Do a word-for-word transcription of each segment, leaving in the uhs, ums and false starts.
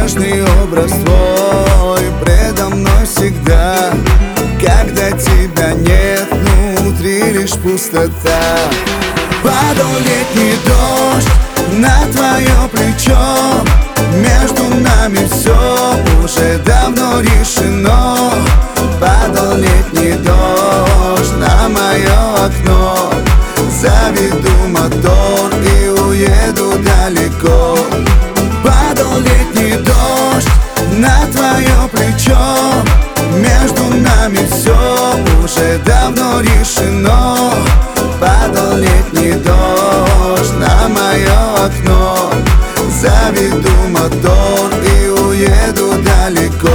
нежный образ твой предо мной всегда. Когда тебя нет, внутри лишь пустота. Падал летний дождь на твое плечо, между нами все уже давно решено. Падал летний дождь на мое окно, заведу мотор и уеду далеко. Падал летний дождь на твое плечо, между нами все уже давно решено. Падал летний дождь на мое окно, заведу мотор и уеду далеко.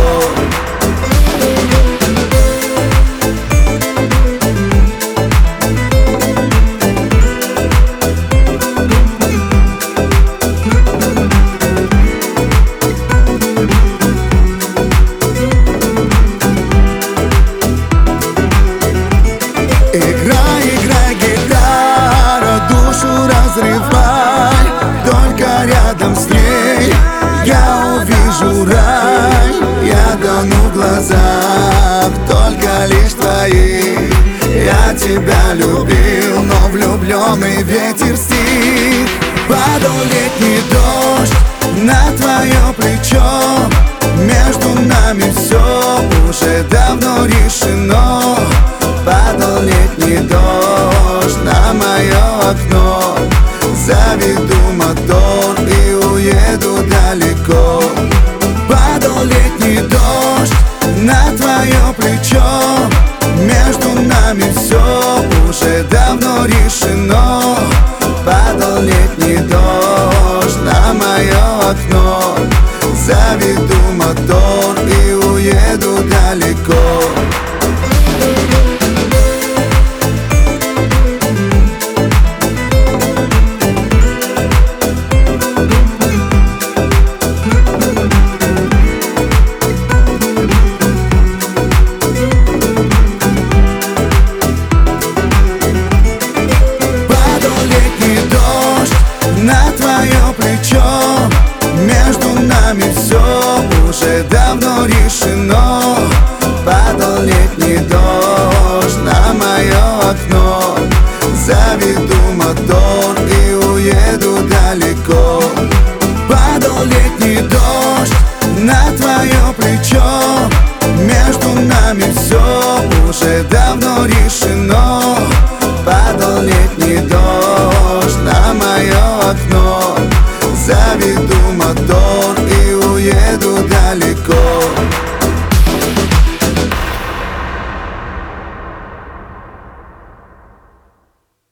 Играй, играй, гитара, душу разрывай, только рядом с ней я увижу рай. Я тону в глазах, только лишь твоих. Я тебя любил, но влюбленный ветер стих. Падал летний дождь на твое плечо, между нами все уже давно решено. Падал летний дождь на мое окно, заведу мотор и уеду далеко. Падал летний дождь на твое плечо, между нами все уже давно решено. Падал летний дождь на мое окно, заведу мотор и уеду далеко. На твое плечо, между нами все уже давно решено. Падал летний дождь на мое окно, заведу мотор и уеду далеко.